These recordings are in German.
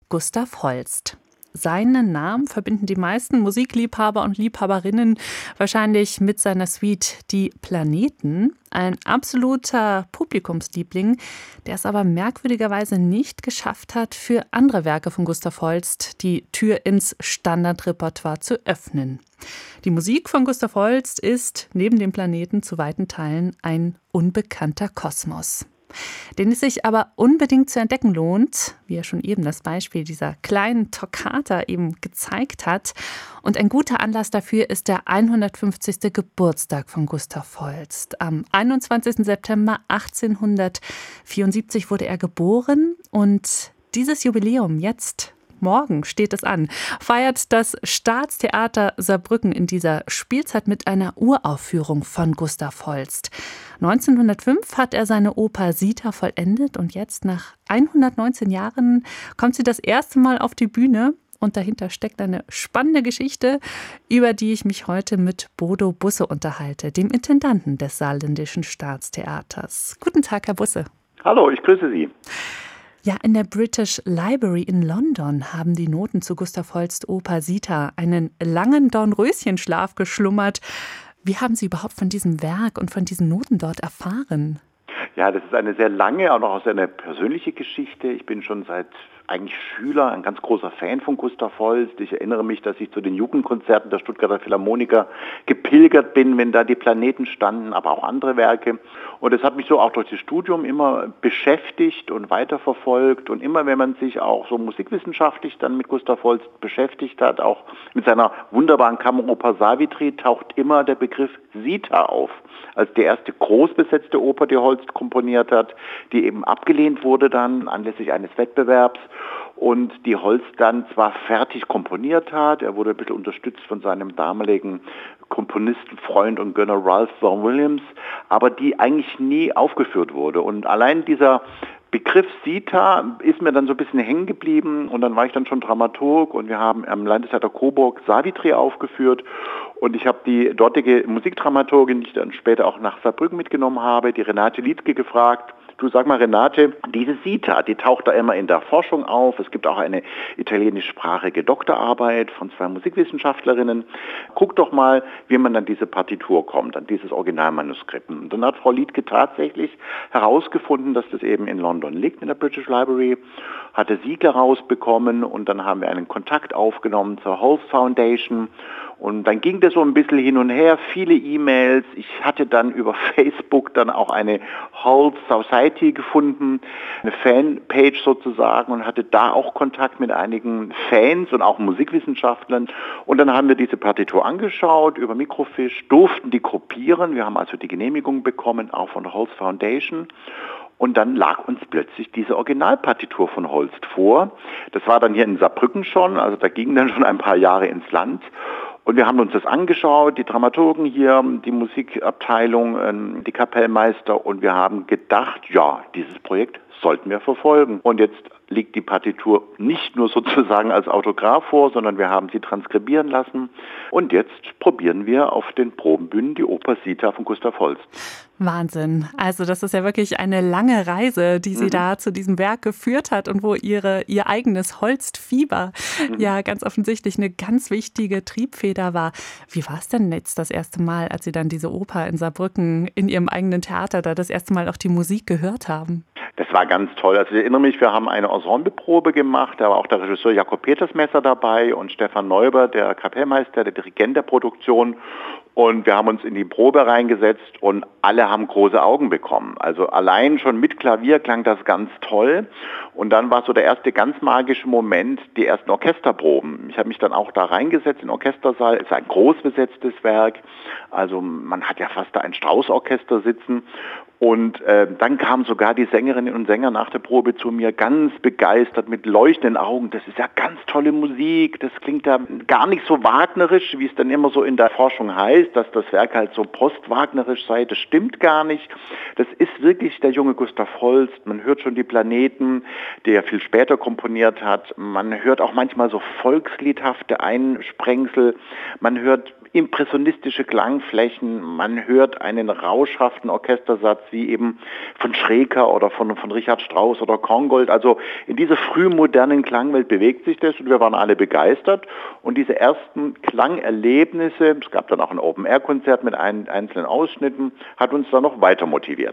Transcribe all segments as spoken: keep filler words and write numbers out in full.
Gustav Holst. Seinen Namen verbinden die meisten Musikliebhaber und Liebhaberinnen wahrscheinlich mit seiner Suite Die Planeten. Ein absoluter Publikumsliebling, der es aber merkwürdigerweise nicht geschafft hat, für andere Werke von Gustav Holst die Tür ins Standardrepertoire zu öffnen. Die Musik von Gustav Holst ist neben den Planeten zu weiten Teilen ein unbekannter Kosmos, den es sich aber unbedingt zu entdecken lohnt, wie ja schon eben das Beispiel dieser kleinen Toccata eben gezeigt hat. Und ein guter Anlass dafür ist der hundertfünfzigste Geburtstag von Gustav Holst. Am einundzwanzigsten September achtzehnhundertvierundsiebzig wurde er geboren und dieses Jubiläum jetzt, morgen steht es an, feiert das Staatstheater Saarbrücken in dieser Spielzeit mit einer Uraufführung von Gustav Holst. neunzehnhundertfünf hat er seine Oper Sita vollendet und jetzt nach hundertneunzehn Jahren kommt sie das erste Mal auf die Bühne. Und dahinter steckt eine spannende Geschichte, über die ich mich heute mit Bodo Busse unterhalte, dem Intendanten des Saarländischen Staatstheaters. Guten Tag, Herr Busse. Hallo, ich grüße Sie. Ja, in der British Library in London haben die Noten zu Gustav Holst Oper Sita einen langen Dornröschenschlaf geschlummert. Wie haben Sie überhaupt von diesem Werk und von diesen Noten dort erfahren? Ja, das ist eine sehr lange, auch noch aus eine persönliche Geschichte. Ich bin schon seit eigentlich Schüler, ein ganz großer Fan von Gustav Holst. Ich erinnere mich, dass ich zu den Jugendkonzerten der Stuttgarter Philharmoniker gepilgert bin, wenn da die Planeten standen, aber auch andere Werke. Und es hat mich so auch durch das Studium immer beschäftigt und weiterverfolgt. Und immer, wenn man sich auch so musikwissenschaftlich dann mit Gustav Holst beschäftigt hat, auch mit seiner wunderbaren Kammeroper Savitri, taucht immer der Begriff Sita auf. Als die erste groß besetzte Oper, die Holst komponiert hat, die eben abgelehnt wurde dann anlässlich eines Wettbewerbs und die Holst dann zwar fertig komponiert hat, er wurde ein bisschen unterstützt von seinem damaligen Komponistenfreund und Gönner Ralph Vaughan Williams, aber die eigentlich nie aufgeführt wurde. Und allein dieser Begriff Sita ist mir dann so ein bisschen hängen geblieben und dann war ich dann schon Dramaturg und wir haben am Landestheater Coburg Savitri aufgeführt und ich habe die dortige Musikdramaturgin, die ich dann später auch nach Saarbrücken mitgenommen habe, die Renate Lietzke, gefragt: Du, sag mal, Renate, diese Sita, die taucht da immer in der Forschung auf. Es gibt auch eine italienischsprachige Doktorarbeit von zwei Musikwissenschaftlerinnen. Guck doch mal, wie man an diese Partitur kommt, an dieses Originalmanuskript. Und dann hat Frau Liedtke tatsächlich herausgefunden, dass das eben in London liegt, in der British Library, hatte Siegel rausbekommen und dann haben wir einen Kontakt aufgenommen zur Holst Foundation. Und dann ging das so ein bisschen hin und her, viele E-Mails. Ich hatte dann über Facebook dann auch eine Holst Society gefunden, eine Fanpage sozusagen, und hatte da auch Kontakt mit einigen Fans und auch Musikwissenschaftlern. Und dann haben wir diese Partitur angeschaut über Microfiche, durften die kopieren. Wir haben also die Genehmigung bekommen, auch von der Holst Foundation. Und dann lag uns plötzlich diese Originalpartitur von Holst vor. Das war dann hier in Saarbrücken schon, also da gingen dann schon ein paar Jahre ins Land. Und wir haben uns das angeschaut, die Dramaturgen hier, die Musikabteilung, die Kapellmeister, und wir haben gedacht, ja, dieses Projekt sollten wir verfolgen. Und jetzt liegt die Partitur nicht nur sozusagen als Autograph vor, sondern wir haben sie transkribieren lassen. Und jetzt probieren wir auf den Probenbühnen die Oper Sita von Gustav Holst. Wahnsinn. Also das ist ja wirklich eine lange Reise, die Sie mhm. da zu diesem Werk geführt hat und wo Ihre, Ihr eigenes Holstfieber mhm. ja ganz offensichtlich eine ganz wichtige Triebfeder war. Wie war es denn jetzt das erste Mal, als Sie dann diese Oper in Saarbrücken in Ihrem eigenen Theater da das erste Mal auch die Musik gehört haben? Das war ganz toll. Also ich erinnere mich, wir haben eine Ensembleprobe gemacht, da war auch der Regisseur Jakob Petersmesser dabei und Stefan Neuber, der Kapellmeister, der Dirigent der Produktion. Und wir haben uns in die Probe reingesetzt und alle haben große Augen bekommen. Also allein schon mit Klavier klang das ganz toll. Und dann war so der erste ganz magische Moment, die ersten Orchesterproben. Ich habe mich dann auch da reingesetzt in den Orchestersaal. Es ist ein groß besetztes Werk. Also man hat ja fast da ein Strauß-Orchester sitzen. Und äh, dann kamen sogar die Sängerinnen und Sänger nach der Probe zu mir, ganz begeistert, mit leuchtenden Augen. Das ist ja ganz tolle Musik, das klingt ja gar nicht so wagnerisch, wie es dann immer so in der Forschung heißt, dass das Werk halt so postwagnerisch sei. Das stimmt gar nicht. Das ist wirklich der junge Gustav Holst. Man hört schon die Planeten, die er viel später komponiert hat. Man hört auch manchmal so volksliedhafte Einsprengsel. Man hört impressionistische Klangflächen, man hört einen rauschhaften Orchestersatz wie eben von Schreker oder von, von Richard Strauss oder Korngold. Also in dieser frühmodernen Klangwelt bewegt sich das und wir waren alle begeistert. Und diese ersten Klangerlebnisse, es gab dann auch ein Open-Air-Konzert mit ein, einzelnen Ausschnitten, hat uns dann noch weiter motiviert.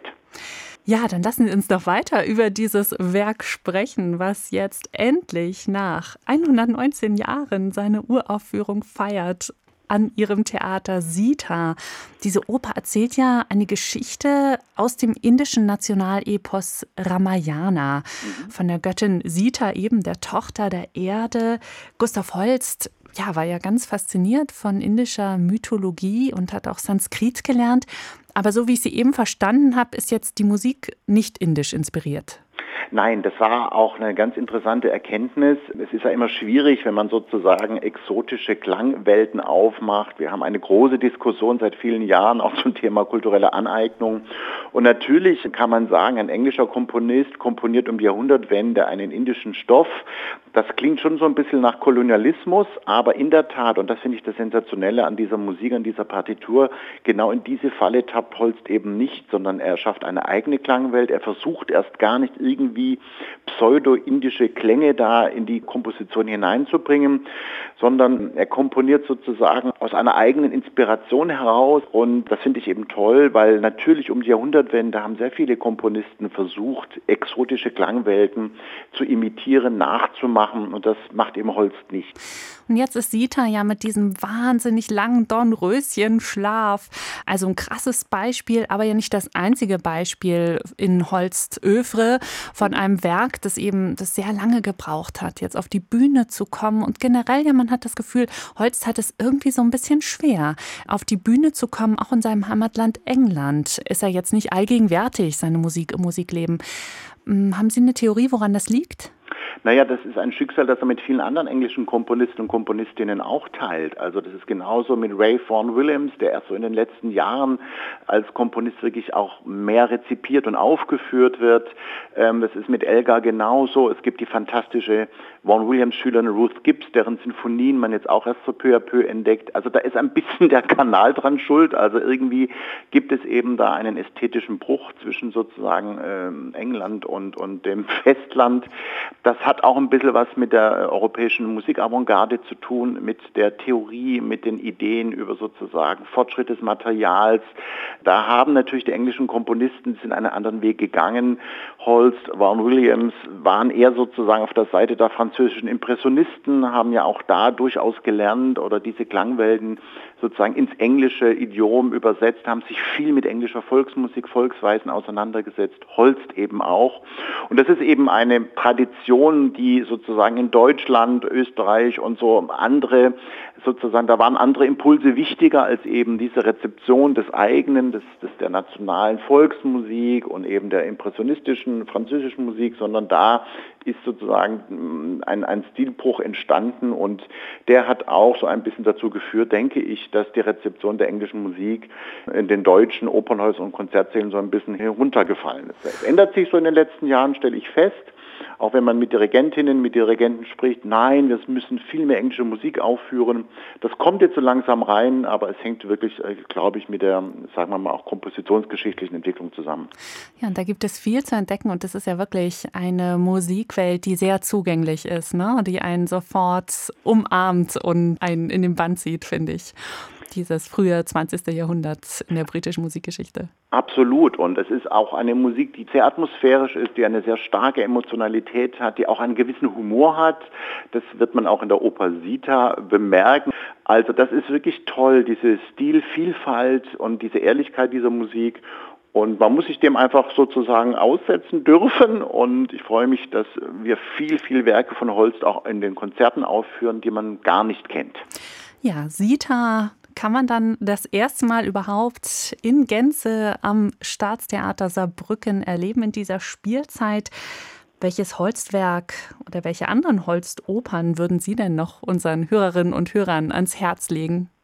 Ja, dann lassen Sie uns doch weiter über dieses Werk sprechen, was jetzt endlich nach hundertneunzehn Jahren seine Uraufführung feiert an Ihrem Theater Sita. Diese Oper erzählt ja eine Geschichte aus dem indischen Nationalepos Ramayana, mhm. von der Göttin Sita, eben der Tochter der Erde. Gustav Holst ja, war ja ganz fasziniert von indischer Mythologie und hat auch Sanskrit gelernt. Aber so wie ich Sie eben verstanden habe, ist jetzt die Musik nicht indisch inspiriert. Nein, das war auch eine ganz interessante Erkenntnis. Es ist ja immer schwierig, wenn man sozusagen exotische Klangwelten aufmacht. Wir haben eine große Diskussion seit vielen Jahren auch zum Thema kulturelle Aneignung. Und natürlich kann man sagen, ein englischer Komponist komponiert um die Jahrhundertwende einen indischen Stoff. Das klingt schon so ein bisschen nach Kolonialismus, aber in der Tat, und das finde ich das Sensationelle an dieser Musik, an dieser Partitur, genau in diese Falle tappt Holst eben nicht, sondern er schafft eine eigene Klangwelt. Er versucht erst gar nicht irgendwie pseudo-indische Klänge da in die Komposition hineinzubringen, sondern er komponiert sozusagen aus einer eigenen Inspiration heraus. Und das finde ich eben toll, weil natürlich um die Jahrhundertwende haben sehr viele Komponisten versucht, exotische Klangwelten zu imitieren, nachzumachen. Und das macht eben Holst nicht. Und jetzt ist Sita ja mit diesem wahnsinnig langen Dornröschenschlaf, also ein krasses Beispiel, aber ja nicht das einzige Beispiel in Holsts Œuvre von einem Werk, das eben das sehr lange gebraucht hat, jetzt auf die Bühne zu kommen. Und generell ja, man hat das Gefühl, Holst hat es irgendwie so ein bisschen schwer, auf die Bühne zu kommen, auch in seinem Heimatland England. Ist er jetzt nicht allgegenwärtig, seine Musik im Musikleben. Haben Sie eine Theorie, woran das liegt? Naja, das ist ein Schicksal, das er mit vielen anderen englischen Komponisten und Komponistinnen auch teilt. Also das ist genauso mit Ray Vaughan Williams, der erst so in den letzten Jahren als Komponist wirklich auch mehr rezipiert und aufgeführt wird. Das ist mit Elgar genauso. Es gibt die fantastische Vaughan Williams-Schülerin Ruth Gibbs, deren Sinfonien man jetzt auch erst so peu à peu entdeckt. Also da ist ein bisschen der Kanal dran schuld. Also irgendwie gibt es eben da einen ästhetischen Bruch zwischen sozusagen ähm, England und, und dem Festland. Das hat auch ein bisschen was mit der europäischen Musikavantgarde zu tun, mit der Theorie, mit den Ideen über sozusagen Fortschritt des Materials. Da haben natürlich die englischen Komponisten, die sind einen anderen Weg gegangen. Holst, Vaughan Williams waren eher sozusagen auf der Seite der französischen Impressionisten, haben ja auch da durchaus gelernt oder diese Klangwelten sozusagen ins englische Idiom übersetzt, haben sich viel mit englischer Volksmusik, Volksweisen auseinandergesetzt, Holst eben auch. Und das ist eben eine Tradition, die sozusagen in Deutschland, Österreich und so andere, sozusagen, da waren andere Impulse wichtiger als eben diese Rezeption des eigenen, des, des der nationalen Volksmusik und eben der impressionistischen französischen Musik, sondern da ist sozusagen ein, ein Stilbruch entstanden und der hat auch so ein bisschen dazu geführt, denke ich, dass die Rezeption der englischen Musik in den deutschen Opernhäusern und Konzertsälen so ein bisschen heruntergefallen ist. Es ändert sich so in den letzten Jahren, stelle ich fest. Auch wenn man mit Dirigentinnen, mit Dirigenten spricht, nein, wir müssen viel mehr englische Musik aufführen. Das kommt jetzt so langsam rein, aber es hängt wirklich, glaube ich, mit der, sagen wir mal, auch kompositionsgeschichtlichen Entwicklung zusammen. Ja, und da gibt es viel zu entdecken und das ist ja wirklich eine Musikwelt, die sehr zugänglich ist, ne? Die einen sofort umarmt und einen in den Bann zieht, finde ich. Dieses frühe zwanzigste Jahrhundert in der britischen Musikgeschichte. Absolut. Und es ist auch eine Musik, die sehr atmosphärisch ist, die eine sehr starke Emotionalität hat, die auch einen gewissen Humor hat. Das wird man auch in der Oper Sita bemerken. Also das ist wirklich toll, diese Stilvielfalt und diese Ehrlichkeit dieser Musik. Und man muss sich dem einfach sozusagen aussetzen dürfen. Und ich freue mich, dass wir viel, viel Werke von Holst auch in den Konzerten aufführen, die man gar nicht kennt. Ja, Sita kann man dann das erste Mal überhaupt in Gänze am Staatstheater Saarbrücken erleben in dieser Spielzeit. Welches Holstwerk oder welche anderen Holst-Opern würden Sie denn noch unseren Hörerinnen und Hörern ans Herz legen?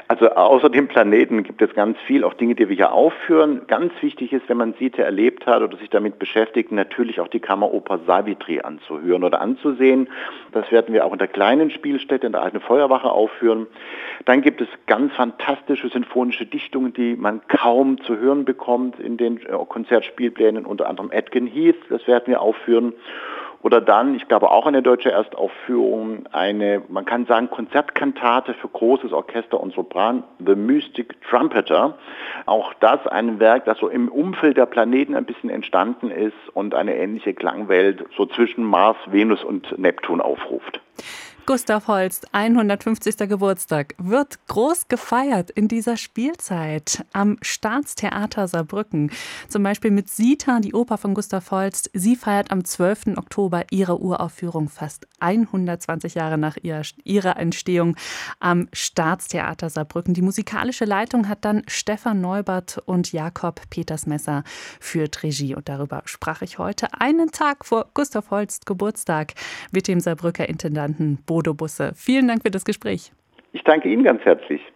Also außer dem Planeten gibt es ganz viel, auch Dinge, die wir hier aufführen. Ganz wichtig ist, wenn man Sita erlebt hat oder sich damit beschäftigt, natürlich auch die Kammeroper Savitri anzuhören oder anzusehen. Das werden wir auch in der kleinen Spielstätte in der Alten Feuerwache aufführen. Dann gibt es ganz fantastische sinfonische Dichtungen, die man kaum zu hören bekommt in den Konzertspielplänen, unter anderem Edgar Heath, das werden wir aufführen. Oder dann, ich glaube auch eine deutsche Erstaufführung, eine, man kann sagen, Konzertkantate für großes Orchester und Sopran, The Mystic Trumpeter. Auch das ein Werk, das so im Umfeld der Planeten ein bisschen entstanden ist und eine ähnliche Klangwelt so zwischen Mars, Venus und Neptun aufruft. Gustav Holst, hundertfünfzigster Geburtstag, wird groß gefeiert in dieser Spielzeit am Staatstheater Saarbrücken. Zum Beispiel mit Sita, die Oper von Gustav Holst. Sie feiert am zwölften Oktober ihre Uraufführung, fast hundertzwanzig Jahre nach ihrer Entstehung am Staatstheater Saarbrücken. Die musikalische Leitung hat dann Stefan Neubert und Jakob Petersmesser führt Regie. Und darüber sprach ich heute, einen Tag vor Gustav Holst Geburtstag, mit dem Saarbrücker Intendanten Bodo Busse. Vielen Dank für das Gespräch. Ich danke Ihnen ganz herzlich.